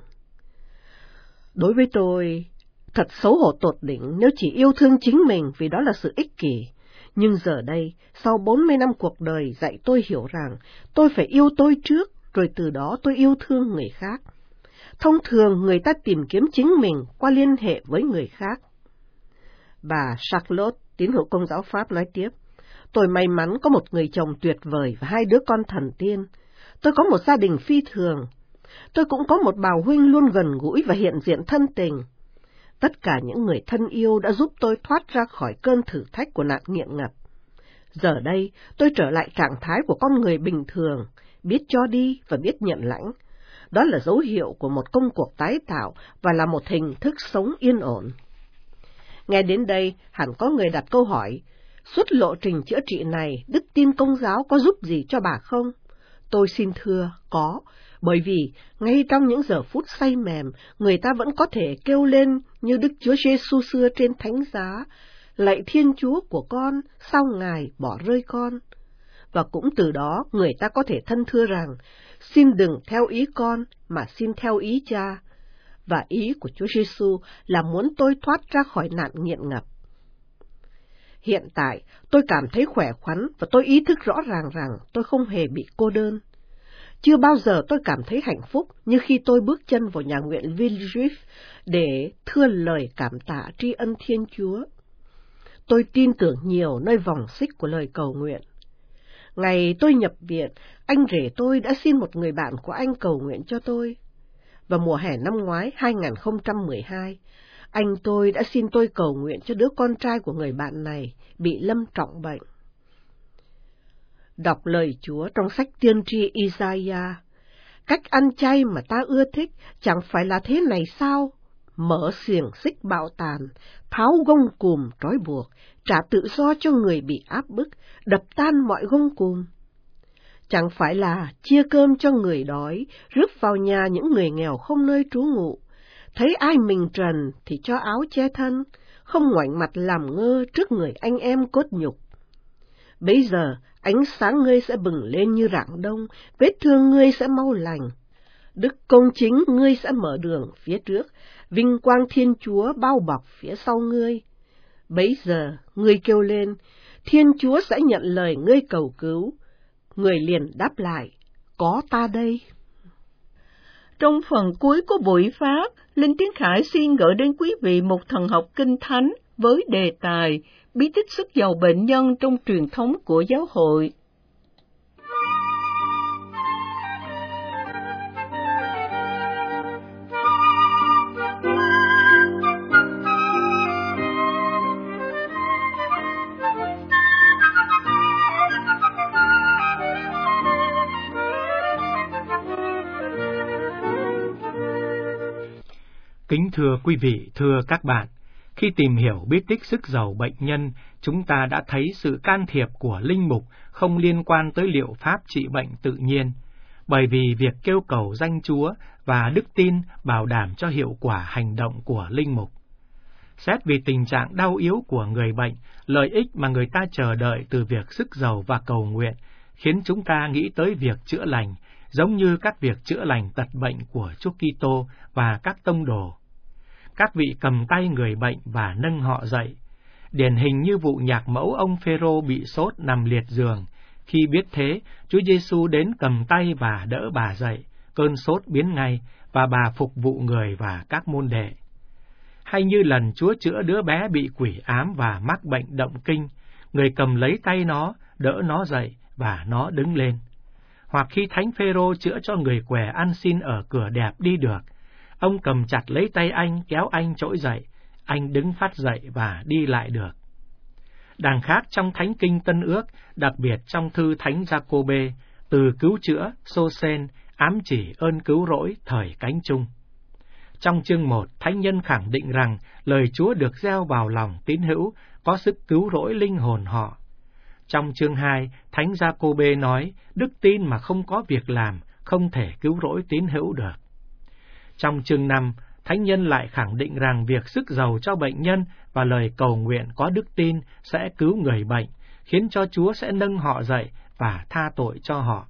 Đối với tôi, thật xấu hổ tột đỉnh nếu chỉ yêu thương chính mình vì đó là sự ích kỷ. Nhưng giờ đây, sau bốn mươi năm cuộc đời dạy tôi hiểu rằng tôi phải yêu tôi trước, rồi từ đó tôi yêu thương người khác. Thông thường người ta tìm kiếm chính mình qua liên hệ với người khác. Bà Charlotte, tín hữu Công giáo Pháp nói tiếp, tôi may mắn có một người chồng tuyệt vời và hai đứa con thần tiên. Tôi có một gia đình phi thường. Tôi cũng có một bào huynh luôn gần gũi và hiện diện thân tình. Tất cả những người thân yêu đã giúp tôi thoát ra khỏi cơn thử thách của nạn nghiện ngập. Giờ đây, tôi trở lại trạng thái của con người bình thường, biết cho đi và biết nhận lãnh. Đó là dấu hiệu của một công cuộc tái tạo và là một hình thức sống yên ổn. Nghe đến đây, hẳn có người đặt câu hỏi, suốt lộ trình chữa trị này, đức tin Công giáo có giúp gì cho bà không? Tôi xin thưa, có. Bởi vì, ngay trong những giờ phút say mềm, người ta vẫn có thể kêu lên như Đức Chúa Giêsu xưa trên thánh giá, lạy Thiên Chúa của con, sao Ngài bỏ rơi con? Và cũng từ đó, người ta có thể thân thưa rằng, xin đừng theo ý con, mà xin theo ý Cha. Và ý của Chúa Giêsu là muốn tôi thoát ra khỏi nạn nghiện ngập. Hiện tại, tôi cảm thấy khỏe khoắn và tôi ý thức rõ ràng rằng tôi không hề bị cô đơn. Chưa bao giờ tôi cảm thấy hạnh phúc như khi tôi bước chân vào nhà nguyện Villejuif để thưa lời cảm tạ tri ân Thiên Chúa. Tôi tin tưởng nhiều nơi vòng xích của lời cầu nguyện. Ngày tôi nhập viện, anh rể tôi đã xin một người bạn của anh cầu nguyện cho tôi. Vào mùa hè năm ngoái hai nghìn không trăm mười hai, anh tôi đã xin tôi cầu nguyện cho đứa con trai của người bạn này bị lâm trọng bệnh. Đọc lời Chúa trong sách tiên tri Isaiah, cách ăn chay mà ta ưa thích chẳng phải là thế này sao? Mở xiềng xích bạo tàn, tháo gông cùm trói buộc, trả tự do cho người bị áp bức, đập tan mọi gông cùm. Chẳng phải là chia cơm cho người đói, rước vào nhà những người nghèo không nơi trú ngụ, thấy ai mình trần thì cho áo che thân, không ngoảnh mặt làm ngơ trước người anh em cốt nhục. Bấy giờ, ánh sáng ngươi sẽ bừng lên như rạng đông, vết thương ngươi sẽ mau lành. Đức công chính ngươi sẽ mở đường phía trước, vinh quang Thiên Chúa bao bọc phía sau ngươi. Bấy giờ, ngươi kêu lên, Thiên Chúa sẽ nhận lời ngươi cầu cứu. Người liền đáp lại, có ta đây. Trong phần cuối của buổi phát, Linh Tiến Khải xin gửi đến quý vị một thần học kinh thánh với đề tài bí tích sức giàu bệnh nhân trong truyền thống của giáo hội. Kính thưa quý vị, thưa các bạn, khi tìm hiểu bí tích sức giàu bệnh nhân, chúng ta đã thấy sự can thiệp của linh mục không liên quan tới liệu pháp trị bệnh tự nhiên, bởi vì việc kêu cầu danh Chúa và đức tin bảo đảm cho hiệu quả hành động của linh mục. Xét vì tình trạng đau yếu của người bệnh, lợi ích mà người ta chờ đợi từ việc sức giàu và cầu nguyện khiến chúng ta nghĩ tới việc chữa lành, giống như các việc chữa lành tật bệnh của Chúa Kitô và các tông đồ. Các vị cầm tay người bệnh và nâng họ dậy, điển hình như vụ nhạc mẫu ông Phêrô bị sốt nằm liệt giường. Khi biết thế, Chúa Giêsu đến cầm tay và đỡ bà dậy, cơn sốt biến ngay và bà phục vụ người và các môn đệ. Hay như lần Chúa chữa đứa bé bị quỷ ám và mắc bệnh động kinh, người cầm lấy tay nó, đỡ nó dậy và nó đứng lên. Hoặc khi Thánh Phêrô chữa cho người què ăn xin ở cửa đẹp đi được, ông cầm chặt lấy tay anh, kéo anh trỗi dậy, anh đứng phát dậy và đi lại được. Đằng khác trong Thánh Kinh Tân Ước, đặc biệt trong thư Thánh Giacôbê, từ cứu chữa, Sô-sen, ám chỉ ơn cứu rỗi thời cánh chung. Trong chương một, Thánh nhân khẳng định rằng lời Chúa được gieo vào lòng tín hữu có sức cứu rỗi linh hồn họ. Trong chương hai, Thánh Giacôbê nói, đức tin mà không có việc làm không thể cứu rỗi tín hữu được. Trong chương năm, Thánh nhân lại khẳng định rằng việc sức giàu cho bệnh nhân và lời cầu nguyện có đức tin sẽ cứu người bệnh, khiến cho Chúa sẽ nâng họ dậy và tha tội cho họ.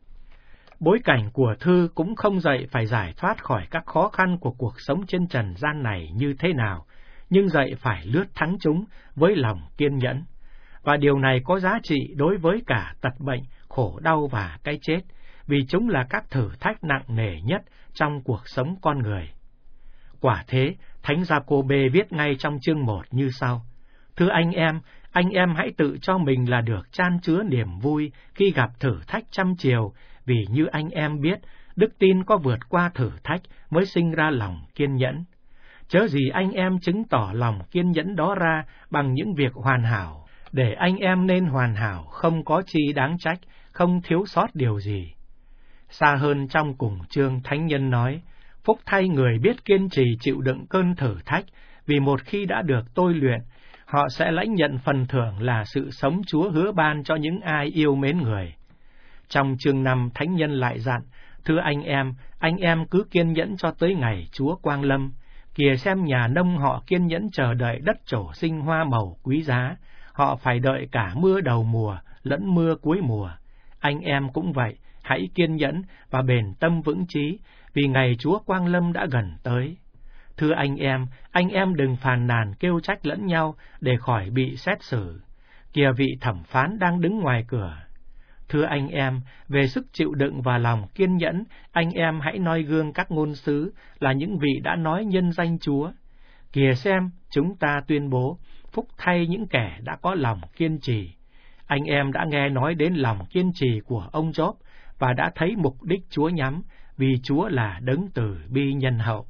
Bối cảnh của thư cũng không dạy phải giải thoát khỏi các khó khăn của cuộc sống trên trần gian này như thế nào, nhưng dạy phải lướt thắng chúng với lòng kiên nhẫn. Và điều này có giá trị đối với cả tật bệnh, khổ đau và cái chết, vì chúng là các thử thách nặng nề nhất trong cuộc sống con người. Quả thế, Thánh Giacôbê viết ngay trong chương một như sau: Thưa anh em, anh em hãy tự cho mình là được chan chứa niềm vui khi gặp thử thách trăm chiều, vì như anh em biết, đức tin có vượt qua thử thách mới sinh ra lòng kiên nhẫn. Chớ gì anh em chứng tỏ lòng kiên nhẫn đó ra bằng những việc hoàn hảo, để anh em nên hoàn hảo, không có chi đáng trách, không thiếu sót điều gì. Xa hơn trong cùng chương, Thánh nhân nói, phúc thay người biết kiên trì chịu đựng cơn thử thách, vì một khi đã được tôi luyện, họ sẽ lãnh nhận phần thưởng là sự sống Chúa hứa ban cho những ai yêu mến người. Trong chương năm, Thánh nhân lại dặn, thưa anh em, anh em cứ kiên nhẫn cho tới ngày Chúa quang lâm. Kìa xem nhà nông họ kiên nhẫn chờ đợi đất trổ sinh hoa màu quý giá, họ phải đợi cả mưa đầu mùa lẫn mưa cuối mùa. Anh em cũng vậy, hãy kiên nhẫn và bền tâm vững chí, vì ngày Chúa quang lâm đã gần tới. Thưa anh em, anh em đừng phàn nàn kêu trách lẫn nhau để khỏi bị xét xử. Kìa vị thẩm phán đang đứng ngoài cửa. Thưa anh em, về sức chịu đựng và lòng kiên nhẫn, anh em hãy noi gương các ngôn sứ là những vị đã nói nhân danh Chúa. Kìa xem, chúng ta tuyên bố, phúc thay những kẻ đã có lòng kiên trì. Anh em đã nghe nói đến lòng kiên trì của ông Gióp và đã thấy mục đích Chúa nhắm, vì Chúa là đấng từ bi nhân hậu.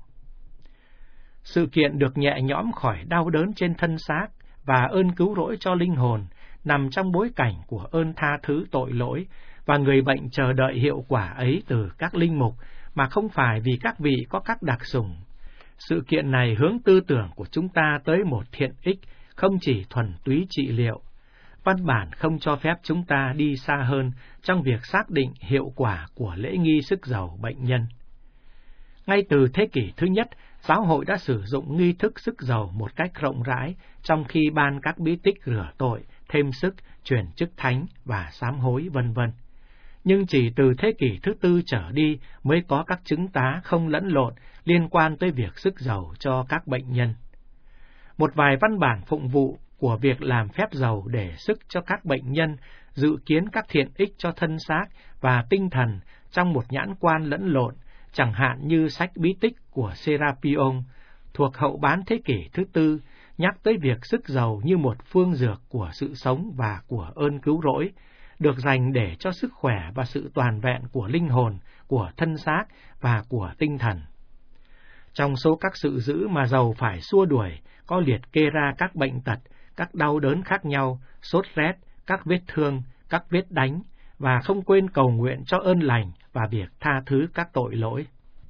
Sự kiện được nhẹ nhõm khỏi đau đớn trên thân xác và ơn cứu rỗi cho linh hồn nằm trong bối cảnh của ơn tha thứ tội lỗi, và người bệnh chờ đợi hiệu quả ấy từ các linh mục, mà không phải vì các vị có các đặc sủng. Sự kiện này hướng tư tưởng của chúng ta tới một thiện ích, không chỉ thuần túy trị liệu. Văn bản không cho phép chúng ta đi xa hơn trong việc xác định hiệu quả của lễ nghi sức giàu bệnh nhân. Ngay từ thế kỷ thứ nhất, giáo hội đã sử dụng nghi thức sức dầu một cách rộng rãi trong khi ban các bí tích rửa tội, thêm sức, truyền chức thánh và sám hối vân vân. Nhưng chỉ từ thế kỷ thứ tư trở đi mới có các chứng tá không lẫn lộn liên quan tới việc sức dầu cho các bệnh nhân. Một vài văn bản phụng vụ của việc làm phép dầu để sức cho các bệnh nhân dự kiến các thiện ích cho thân xác và tinh thần trong một nhãn quan lẫn lộn, chẳng hạn như sách bí tích của Serapion thuộc hậu bán thế kỷ thứ tư, nhắc tới việc sức dầu như một phương dược của sự sống và của ơn cứu rỗi, được dành để cho sức khỏe và sự toàn vẹn của linh hồn, của thân xác và của tinh thần. Trong số các sự dữ mà dầu phải xua đuổi, có liệt kê ra các bệnh tật, các đau đớn khác nhau, sốt rét, các vết thương, các vết đánh, và không quên cầu nguyện cho ơn lành và việc tha thứ các tội lỗi.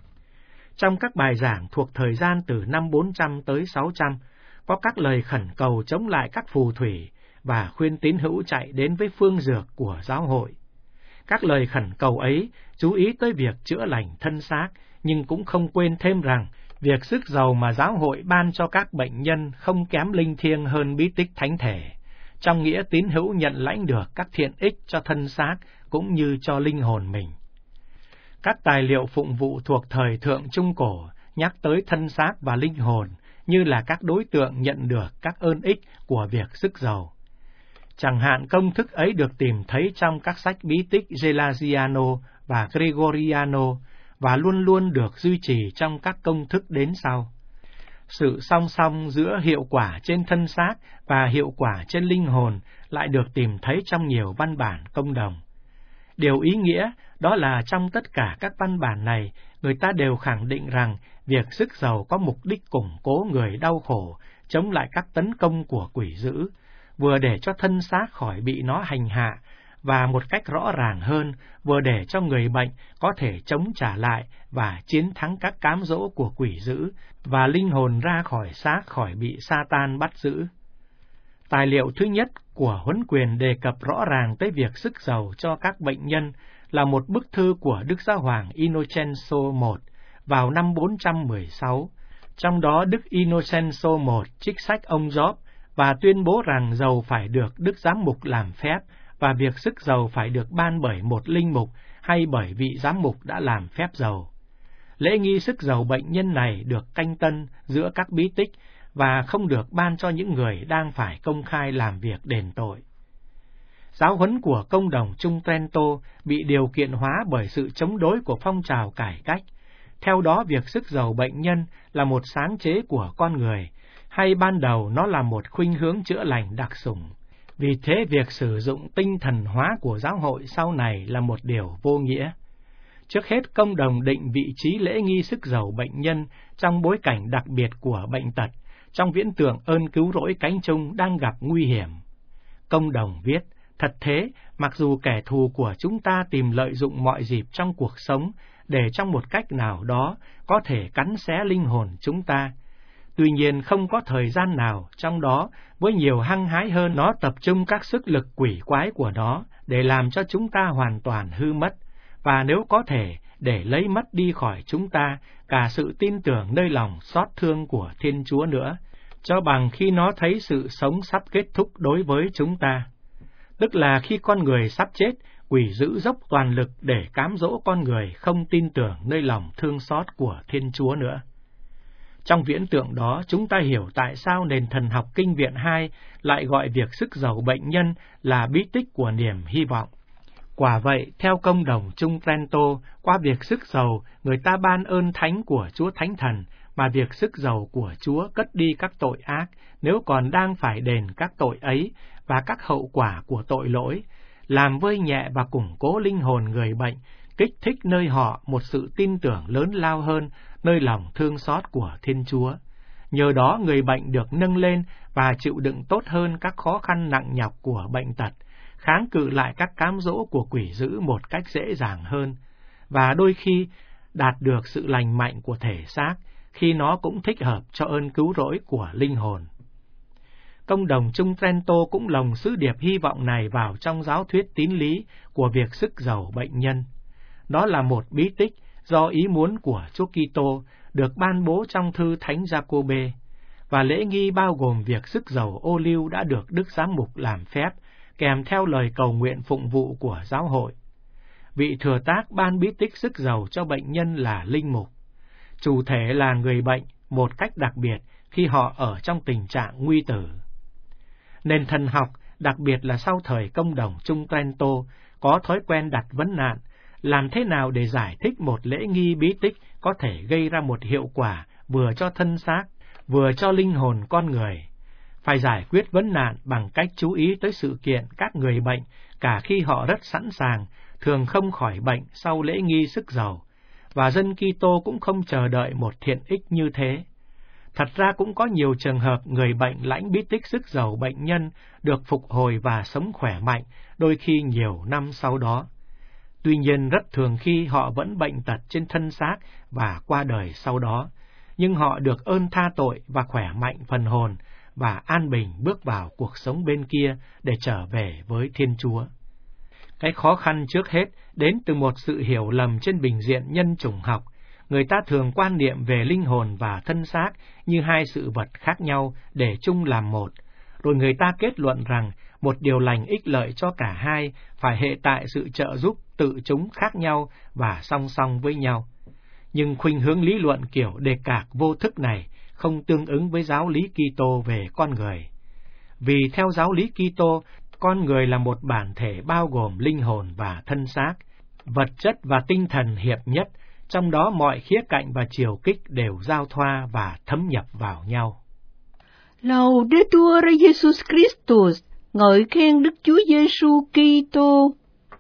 Trong các bài giảng thuộc thời gian từ năm bốn trăm tới sáu trăm, có các lời khẩn cầu chống lại các phù thủy và khuyên tín hữu chạy đến với phương dược của giáo hội. Các lời khẩn cầu ấy chú ý tới việc chữa lành thân xác, nhưng cũng không quên thêm rằng việc sức dầu mà giáo hội ban cho các bệnh nhân không kém linh thiêng hơn bí tích thánh thể, trong nghĩa tín hữu nhận lãnh được các thiện ích cho thân xác cũng như cho linh hồn mình. Các tài liệu phụng vụ thuộc thời thượng trung cổ nhắc tới thân xác và linh hồn như là các đối tượng nhận được các ơn ích của việc sức dầu. Chẳng hạn công thức ấy được tìm thấy trong các sách bí tích Gelasiano và Gregoriano và luôn luôn được duy trì trong các công thức đến sau. Sự song song giữa hiệu quả trên thân xác và hiệu quả trên linh hồn lại được tìm thấy trong nhiều văn bản công đồng. Điều ý nghĩa đó là trong tất cả các văn bản này, người ta đều khẳng định rằng việc sức dầu có mục đích củng cố người đau khổ, chống lại các tấn công của quỷ dữ, vừa để cho thân xác khỏi bị nó hành hạ, và một cách rõ ràng hơn, vừa để cho người bệnh có thể chống trả lại và chiến thắng các cám dỗ của quỷ dữ, và linh hồn ra khỏi xác khỏi bị Sa-tan bắt giữ. Tài liệu thứ nhất của huấn quyền đề cập rõ ràng tới việc sức dầu cho các bệnh nhân là một bức thư của Đức Giáo hoàng Innocenzo đệ nhị vào năm bốn trăm mười sáu. Trong đó Đức Innocenzo đệ nhị trích sách ông Job và tuyên bố rằng dầu phải được Đức Giám mục làm phép, và việc sức dầu phải được ban bởi một linh mục hay bởi vị giám mục đã làm phép dầu. Lễ nghi sức dầu bệnh nhân này được canh tân giữa các bí tích và không được ban cho những người đang phải công khai làm việc đền tội. Giáo huấn của công đồng Trung Trento bị điều kiện hóa bởi sự chống đối của phong trào cải cách. Theo đó, việc sức dầu bệnh nhân là một sáng chế của con người, hay ban đầu nó là một khuynh hướng chữa lành đặc sủng. Vì thế, việc sử dụng tinh thần hóa của giáo hội sau này là một điều vô nghĩa. Trước hết, công đồng định vị trí lễ nghi sức dầu bệnh nhân trong bối cảnh đặc biệt của bệnh tật, trong viễn tượng ơn cứu rỗi cánh chung đang gặp nguy hiểm. Công đồng viết, thật thế, mặc dù kẻ thù của chúng ta tìm lợi dụng mọi dịp trong cuộc sống để trong một cách nào đó có thể cắn xé linh hồn chúng ta, tuy nhiên không có thời gian nào trong đó với nhiều hăng hái hơn nó tập trung các sức lực quỷ quái của nó để làm cho chúng ta hoàn toàn hư mất, và nếu có thể để lấy mất đi khỏi chúng ta cả sự tin tưởng nơi lòng xót thương của Thiên Chúa nữa, cho bằng khi nó thấy sự sống sắp kết thúc đối với chúng ta. Tức là khi con người sắp chết, quỷ dữ dốc toàn lực để cám dỗ con người không tin tưởng nơi lòng thương xót của Thiên Chúa nữa. Trong viễn tượng đó, chúng ta hiểu tại sao nền thần học Kinh Viện hai lại gọi việc sức dầu bệnh nhân là bí tích của niềm hy vọng. Quả vậy, theo công đồng Trung Trento, qua việc sức dầu, người ta ban ơn thánh của Chúa Thánh Thần, mà việc sức dầu của Chúa cất đi các tội ác, nếu còn đang phải đền các tội ấy, và các hậu quả của tội lỗi, làm vơi nhẹ và củng cố linh hồn người bệnh, kích thích nơi họ một sự tin tưởng lớn lao hơn, nơi lòng thương xót của Thiên Chúa. Nhờ đó người bệnh được nâng lên và chịu đựng tốt hơn các khó khăn nặng nhọc của bệnh tật, kháng cự lại các cám dỗ của quỷ dữ một cách dễ dàng hơn, và đôi khi đạt được sự lành mạnh của thể xác, khi nó cũng thích hợp cho ơn cứu rỗi của linh hồn. Công đồng Trung Trento cũng lồng sứ điệp hy vọng này vào trong giáo thuyết tín lý của việc sức dầu bệnh nhân. Đó là một bí tích do ý muốn của Chúa Kitô được ban bố trong thư Thánh Giacôbê, và lễ nghi bao gồm việc sức dầu ô liu đã được Đức Giám mục làm phép, kèm theo lời cầu nguyện phụng vụ của giáo hội. Vị thừa tác ban bí tích sức dầu cho bệnh nhân là linh mục. Chủ thể là người bệnh một cách đặc biệt khi họ ở trong tình trạng nguy tử. Nền thần học, đặc biệt là sau thời công đồng Trung Trento, có thói quen đặt vấn nạn, làm thế nào để giải thích một lễ nghi bí tích có thể gây ra một hiệu quả vừa cho thân xác, vừa cho linh hồn con người. Phải giải quyết vấn nạn bằng cách chú ý tới sự kiện các người bệnh, cả khi họ rất sẵn sàng, thường không khỏi bệnh sau lễ nghi sức dầu, và dân Kitô cũng không chờ đợi một thiện ích như thế. Thật ra cũng có nhiều trường hợp người bệnh lãnh bí tích sức dầu bệnh nhân được phục hồi và sống khỏe mạnh, đôi khi nhiều năm sau đó. Tuy nhiên rất thường khi họ vẫn bệnh tật trên thân xác và qua đời sau đó, nhưng họ được ơn tha tội và khỏe mạnh phần hồn và an bình bước vào cuộc sống bên kia để trở về với Thiên Chúa. Cái khó khăn trước hết đến từ một sự hiểu lầm trên bình diện nhân chủng học. Người ta thường quan niệm về linh hồn và thân xác như hai sự vật khác nhau để chung làm một, rồi người ta kết luận rằng một điều lành ích lợi cho cả hai phải hệ tại sự trợ giúp tự chúng khác nhau và song song với nhau. Nhưng khuynh hướng lý luận kiểu đề cạc vô thức này không tương ứng với giáo lý Kitô về con người. Vì theo giáo lý Kitô, con người là một bản thể bao gồm linh hồn và thân xác, vật chất và tinh thần hiệp nhất, trong đó mọi khía cạnh và chiều kích đều giao thoa và thấm nhập vào nhau. Laudetur Jesus Christus, ngợi khen Đức Chúa Giêsu Kitô.